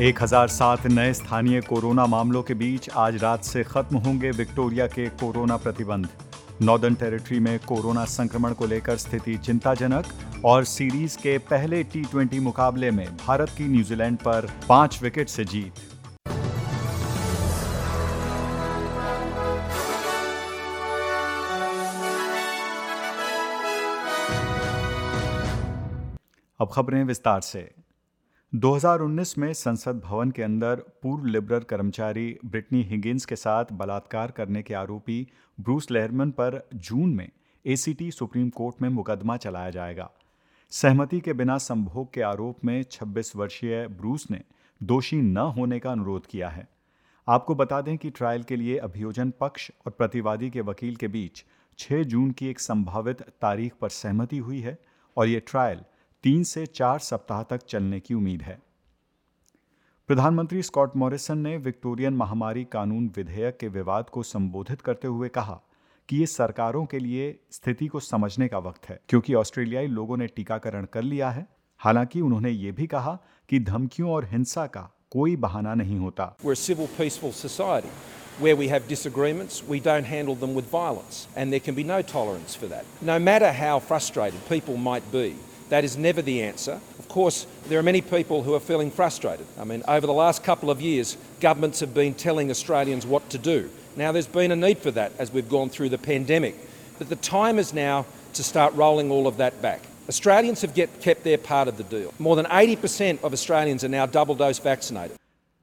1007 नए स्थानीय कोरोना मामलों के बीच आज रात से खत्म होंगे विक्टोरिया के कोरोना प्रतिबंध। नॉर्दर्न टेरिटरी में कोरोना संक्रमण को लेकर स्थिति चिंताजनक और सीरीज के पहले T20 मुकाबले में भारत की न्यूजीलैंड पर 5 विकेट से जीत। अब खबरें विस्तार से। 2019 में संसद भवन के अंदर पूर्व लिबरल कर्मचारी ब्रिटनी हिगिंस के साथ बलात्कार करने के आरोपी ब्रूस लेहरमैन पर जून में ACT सुप्रीम कोर्ट में मुकदमा चलाया जाएगा। सहमति के बिना संभोग के आरोप में 26 वर्षीय ब्रूस ने दोषी न होने का अनुरोध किया है। आपको बता दें कि ट्रायल के लिए अभियोजन पक्ष और प्रतिवादी के वकील के बीच 6 जून की एक संभावित तारीख पर सहमति हुई है और ये ट्रायल 3 से 4 सप्ताह तक चलने की उम्मीद है। प्रधानमंत्री स्कॉट मॉरिसन ने विक्टोरियन महामारी कानून विधेयक के विवाद को संबोधित करते हुए कहा कि ये सरकारों के लिए स्थिति को समझने का वक्त है, क्योंकि ऑस्ट्रेलियाई लोगों ने टीकाकरण कर लिया है। हालांकि उन्होंने ये भी कहा कि धमकियों और हिंसा का कोई बहाना नहीं होता। We're a civil, peaceful society. Where we have disagreements, we don't handle them with violence, and there can be no tolerance for that. No matter how frustrated people might be, that is never the answer. Of course, there are many people who are feeling frustrated. I mean, over the last couple of years, governments have been telling Australians what to do. Now, there's been a need for that as we've gone through the pandemic. But the time is now to start rolling all of that back. Australians have kept their part of the deal. More than 80% of Australians are now double dose vaccinated.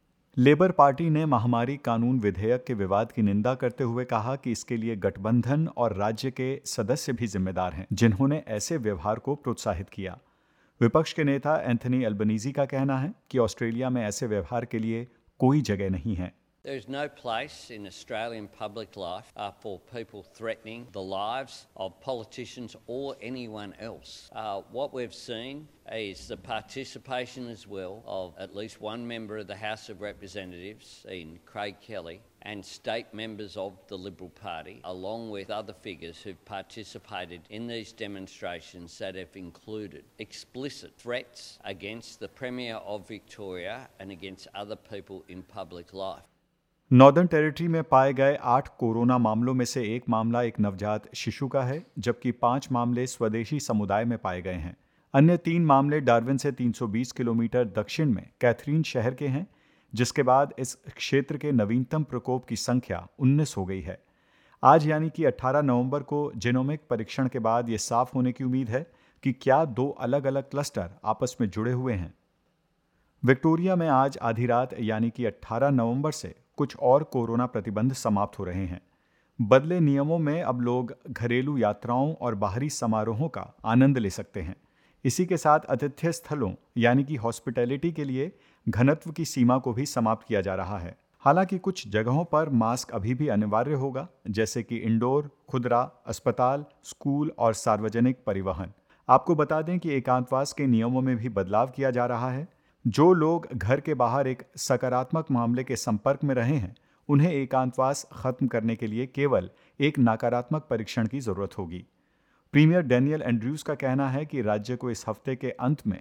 Labour party ने महामारी कानून विधेयक के विवाद की निंदा करते हुए कहा कि इसके लिए गठबंधन और राज्य के सदस्य भी जिम्मेदार हैं, जिन्होंने ऐसे व्यवहार को प्रोत्साहित किया। विपक्ष के नेता एंथनी अल्बनीजी का कहना है कि ऑस्ट्रेलिया में ऐसे व्यवहार के लिए कोई जगह नहीं है। There is no place in Australian public life for people threatening the lives of politicians or anyone else. What we've seen is the participation as well of at least one member of the House of Representatives, in Craig Kelly, and state members of the Liberal Party, along with other figures who've participated in these demonstrations that have included explicit threats against the Premier of Victoria and against other people in public life. Northern territory में पाए गए 8 corona मामलों में से एक मामला एक नवजात शिशु का है, जबकि 5 मामले स्वदेशी समुदाय में पाए गए हैं। अन्य 3 मामले डार्विन से 320 किलोमीटर दक्षिण में कैथरीन शहर के हैं, जिसके बाद इस क्षेत्र के नवीनतम प्रकोप की संख्या 19 हो गई है। आज यानी कि 18 नवंबर को जीनोमिक परीक्षण के बाद ये साफ होने की उम्मीद है कि क्या 2 अलग अलग क्लस्टर आपस में जुड़े हुए हैं। विक्टोरिया में आज आधी रात यानी कि 18 नवंबर से कुछ और कोरोना प्रतिबंध समाप्त हो रहे हैं। बदले नियमों में अब लोग घरेलू यात्राओं और बाहरी समारोहों का आनंद ले सकते हैं। इसी के साथ आतिथ्य स्थलों यानी कि हॉस्पिटैलिटी के लिए घनत्व की सीमा को भी समाप्त किया जा रहा है। हालांकि कुछ जगहों पर मास्क अभी भी अनिवार्य होगा, जैसे कि इंडोर, खुदरा, अस्पताल, स्कूल और सार्वजनिक परिवहन। आपको बता दें कि एकांतवास के नियमों में भी बदलाव किया जा रहा है। जो लोग घर के बाहर एक सकारात्मक मामले के संपर्क में रहे हैं, उन्हें एकांतवास खत्म करने के लिए केवल एक नकारात्मक परीक्षण की जरूरत होगी। प्रीमियर डैनियल एंड्रयूज का कहना है कि राज्य को इस हफ्ते के अंत में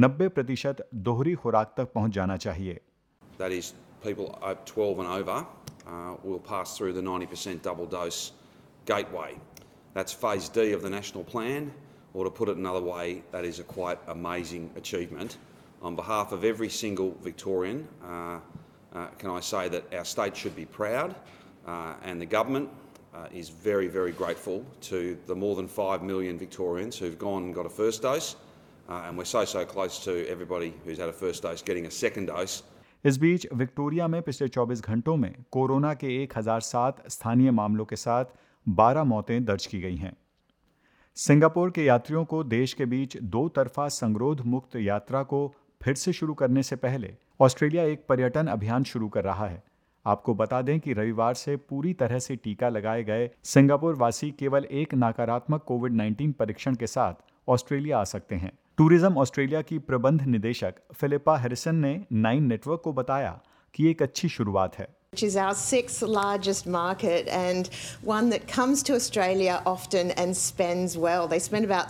90% दोहरी खुराक तक पहुंच जाना चाहिए। That is, people 12 and over will pass through the 90% double dose gateway. That's phase D of the national plan, or to put it another way, that is a quite amazing achievement. On behalf of every single Victorian, can I say that our state should be proud, and the government is very, very grateful to the more than 5 million Victorians who've gone and got a first dose, and we're so close to everybody who's had a first dose getting a second dose. इस बीच Victoria में पिछले 24 घंटों में corona के 1007 स्थानीय मामलों के साथ 12 मौतें दर्ज की गई हैं। सिंगापुर के यात्रियों को देश के बीच 2 तरफा संगरोध मुक्त यात्रा को फिर से शुरू करने से पहले ऑस्ट्रेलिया एक पर्यटन अभियान शुरू कर रहा है। आपको बता दें कि रविवार से पूरी तरह से टीका लगाए गए सिंगापुर वासी केवल एक नकारात्मक कोविड-19 परीक्षण के साथ ऑस्ट्रेलिया आ सकते हैं। टूरिज्म ऑस्ट्रेलिया की प्रबंध निदेशक फिलिपा हैरिसन ने 9 नेटवर्क को बताया कि एक अच्छी शुरुआत है। which is our sixth largest market and one that comes to Australia often and spends well. They spend about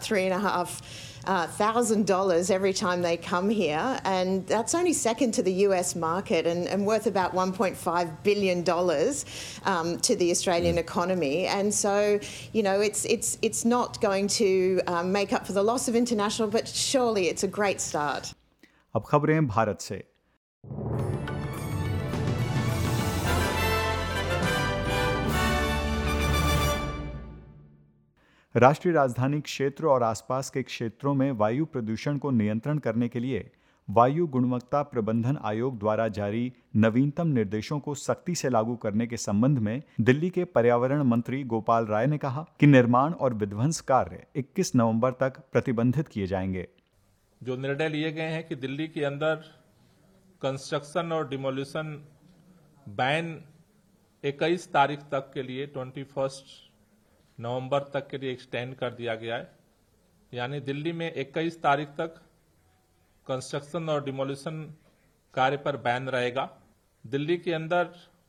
$3,500 every time they come here, and that's only second to the US market and worth about $1.5 billion to the Australian economy. And so, you know, it's not going to make up for the loss of international, but surely it's a great start. अब खबरें भारत से। राष्ट्रीय राजधानी क्षेत्र और आसपास के क्षेत्रों में वायु प्रदूषण को नियंत्रण करने के लिए वायु गुणवत्ता प्रबंधन आयोग द्वारा जारी नवीनतम निर्देशों को सख्ती से लागू करने के संबंध में दिल्ली के पर्यावरण मंत्री गोपाल राय ने कहा कि निर्माण और विध्वंस कार्य 21 नवंबर तक प्रतिबंधित किए जाएंगे। जो निर्णय लिए गए हैं कि दिल्ली के अंदर कंस्ट्रक्शन और डिमोलिशन बैन 21 तारीख तक के लिए 21 नवंबर तक के लिए एक्सटेंड कर दिया गया है। यानी दिल्ली में 21 तारीख तक कंस्ट्रक्शन और डिमोलिशन कार्य पर बैन रहेगा। दिल्ली के अंदर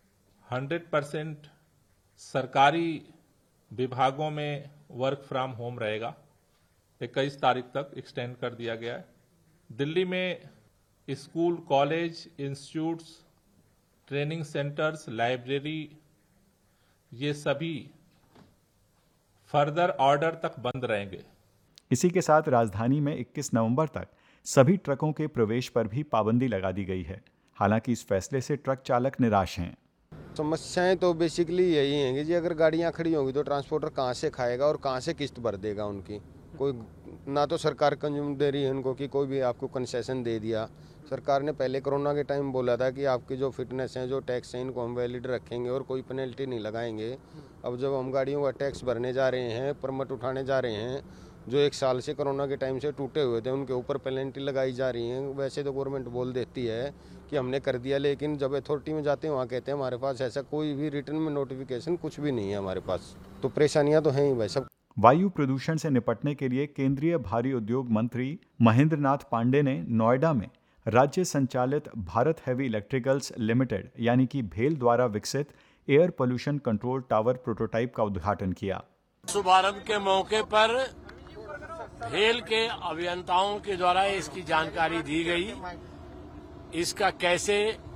100% सरकारी विभागों में वर्क फ्रॉम होम रहेगा। 21 तारीख तक एक्सटेंड कर दिया गया है। दिल्ली में school, college, institutes, training centres, library, ये सभी फर्दर ऑर्डर तक बंद रहेंगे। इसी के साथ राजधानी में 21 नवंबर तक सभी ट्रकों के प्रवेश पर भी पाबंदी लगा दी गई है। हालांकि इस फैसले से ट्रक चालक निराश हैं। समस्याएं तो बेसिकली यही हैं कि जी अगर गाड़ियां खड़ी होंगी तो ट्रांसपोर्टर कहां से खाएगा और कहां से किस्त भर देगा उनकी। कोई ना तो सरकार कंज्यूम दे रही है उनको कि कोई भी आपको कंसेशन दे दिया। सरकार ने पहले कोरोना के टाइम बोला था कि आपकी जो फिटनेस है, जो टैक्स है, इनको हम वैलिड रखेंगे और कोई पेनल्टी नहीं लगाएंगे। अब जब हम गाड़ियों का टैक्स भरने जा रहे हैं, परमिट उठाने जा रहे हैं, जो 1 साल से कोरोना के टाइम से टूटे हुए थे उनके ऊपर पेनल्टी लगाई जा रही है। वैसे तो गवर्नमेंट बोल देती है कि हमने कर दिया, लेकिन जब अथॉरिटी में जाते हैं वहाँ कहते हैं हमारे पास ऐसा कोई भी रिटर्न में नोटिफिकेशन कुछ भी नहीं है हमारे पास। तो परेशानियाँ तो हैं ही भाई सब। वायु प्रदूषण से निपटने के लिए केंद्रीय भारी उद्योग मंत्री महेंद्र नाथ पांडे ने नोएडा में राज्य संचालित भारत हेवी इलेक्ट्रिकल्स लिमिटेड यानी कि भेल द्वारा विकसित air pollution control tower prototype का उद्घाटन किया। शुभारंभ के मौके पर भेल के अभियंताओं के द्वारा इसकी जानकारी दी गई। इसका कैसे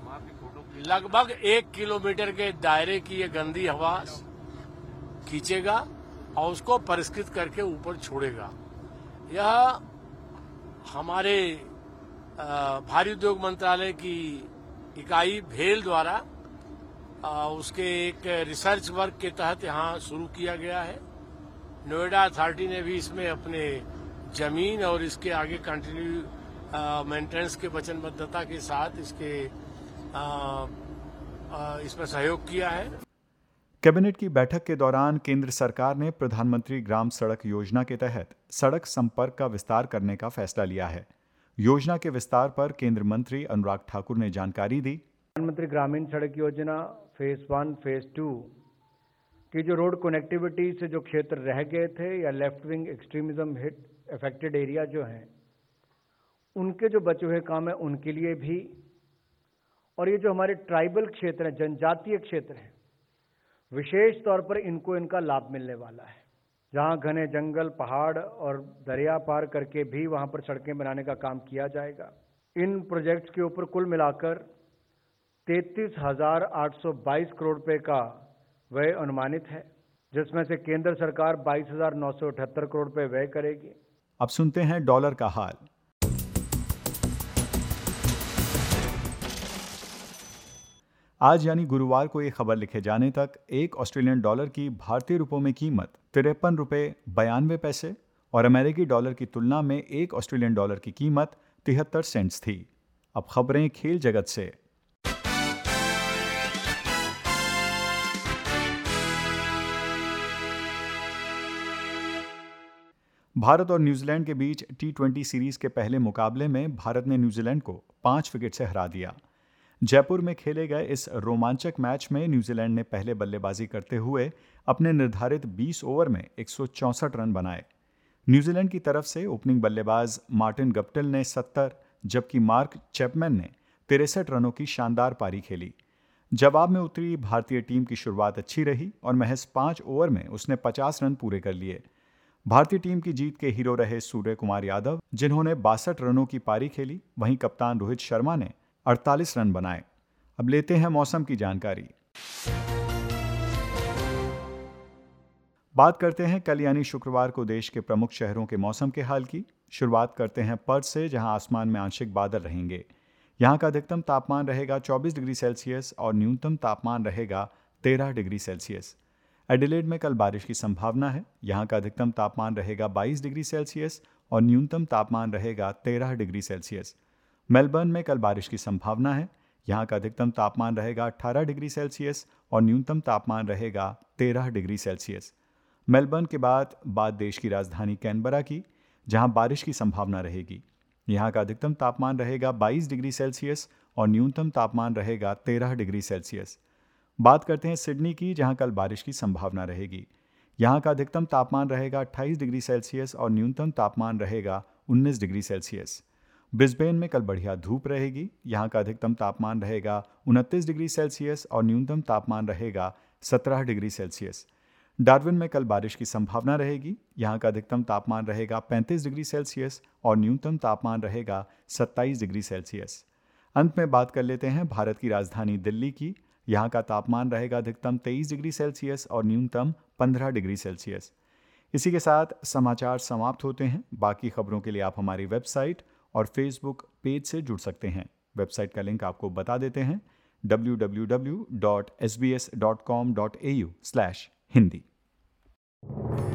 लगभग 1 किलोमीटर के दायरे की ये गंदी हवा खींचेगा और उसको परिष्कृत करके ऊपर छोड़ेगा। यह हमारे भारी उद्योग मंत्रालय की इकाई भेल द्वारा उसके एक रिसर्च वर्क के तहत यहाँ शुरू किया गया है। नोएडा अथॉरिटी ने भी इसमें अपने जमीन और इसके आगे कंटिन्यू मेंटेनेंस के वचनबद्धता के साथ इसमें सहयोग किया है। कैबिनेट की बैठक के दौरान केंद्र सरकार ने प्रधानमंत्री ग्राम सड़क योजना के तहत सड़क संपर्क का विस्तार करने का फैसला लिया है। योजना के विस्तार पर केंद्रीय मंत्री अनुराग ठाकुर ने जानकारी दी। प्रधानमंत्री ग्रामीण सड़क योजना फेज 1, फेज 2 की जो रोड कनेक्टिविटी से जो क्षेत्र रह गए थे या left wing extremism hit affected area जो हैं, उनके जो बचे हुए काम है उनके लिए भी, और ये जो हमारे ट्राइबल क्षेत्र हैं, जनजातीय क्षेत्र हैं, विशेष तौर पर इनका लाभ मिलने वाला है। जहां घने जंगल, पहाड़ और दरिया पार करके भी वहां पर सड़कें बनाने का काम किया जाएगा। इन प्रोजेक्ट्स के ऊपर कुल मिलाकर 33,822 करोड़ रुपए का व्यय अनुमानित है, जिसमें से केंद्र सरकार 22,978 करोड़ रुपए व्यय करेगी। अब सुनते हैं डॉलर का हाल। आज यानी गुरुवार को ये खबर लिखे जाने तक एक ऑस्ट्रेलियन डॉलर की भारतीय रुपयों में कीमत 53 रुपये 92 पैसे और अमेरिकी डॉलर की तुलना में एक ऑस्ट्रेलियन डॉलर की कीमत 73 सेंट्स थी। अब खबरें खेल जगत से। भारत और न्यूजीलैंड के बीच T20 सीरीज के पहले मुकाबले में भारत ने न्यूजीलैंड को 5 विकेट से हरा दिया। जयपुर में खेले गए इस रोमांचक मैच में न्यूजीलैंड ने पहले बल्लेबाजी करते हुए अपने निर्धारित 20 ओवर में 164 रन बनाए। न्यूजीलैंड की तरफ से ओपनिंग बल्लेबाज मार्टिन गप्टिल ने 70 जबकि मार्क चैपमैन ने 63 रनों की शानदार पारी खेली। जवाब में उतरी भारतीय टीम की शुरुआत अच्छी रही और महज 5 ओवर में उसने 50 रन पूरे कर लिए। भारतीय टीम की जीत के हीरो रहे सूर्य कुमार यादव, जिन्होंने 62 रनों की पारी खेली। वहीं कप्तान रोहित शर्मा ने 48 रन बनाए। अब लेते हैं मौसम की जानकारी। बात करते हैं कल यानी शुक्रवार को देश के प्रमुख शहरों के मौसम के हाल की। शुरुआत करते हैं पर्थ से, जहां आसमान में आंशिक बादल रहेंगे। यहां का अधिकतम तापमान रहेगा 24 डिग्री सेल्सियस और न्यूनतम तापमान रहेगा 13 डिग्री सेल्सियस। एडिलेड में कल बारिश की संभावना है। यहां का अधिकतम तापमान रहेगा 22 डिग्री सेल्सियस और न्यूनतम तापमान रहेगा 13 डिग्री सेल्सियस। मेलबर्न में कल बारिश की संभावना है। यहां का अधिकतम तापमान रहेगा 18 डिग्री सेल्सियस और न्यूनतम तापमान रहेगा 13 डिग्री सेल्सियस। मेलबर्न के बाद देश की राजधानी कैनबरा की, जहां बारिश की संभावना रहेगी। यहां का अधिकतम तापमान रहेगा 22 डिग्री सेल्सियस और न्यूनतम तापमान रहेगा 13 डिग्री सेल्सियस। बात करते हैं सिडनी की, जहां कल बारिश की संभावना रहेगी। यहां का अधिकतम तापमान रहेगा 28 डिग्री सेल्सियस और न्यूनतम तापमान रहेगा 19 डिग्री सेल्सियस। ब्रिस्बेन में कल बढ़िया धूप रहेगी। यहां का अधिकतम तापमान रहेगा 29 डिग्री सेल्सियस और न्यूनतम तापमान रहेगा 17 डिग्री सेल्सियस। डार्विन में कल बारिश की संभावना रहेगी। यहां का अधिकतम तापमान रहेगा 35 डिग्री सेल्सियस और न्यूनतम तापमान रहेगा 27 डिग्री सेल्सियस। अंत में बात कर लेते हैं भारत की राजधानी दिल्ली की। यहां का तापमान रहेगा अधिकतम 23 डिग्री सेल्सियस और न्यूनतम 15 डिग्री सेल्सियस। इसी के साथ समाचार समाप्त होते हैं। बाकी खबरों के लिए आप हमारी वेबसाइट और फेसबुक पेज से जुड़ सकते हैं। वेबसाइट का लिंक आपको बता देते हैं, www.sbs.com.au/hindi।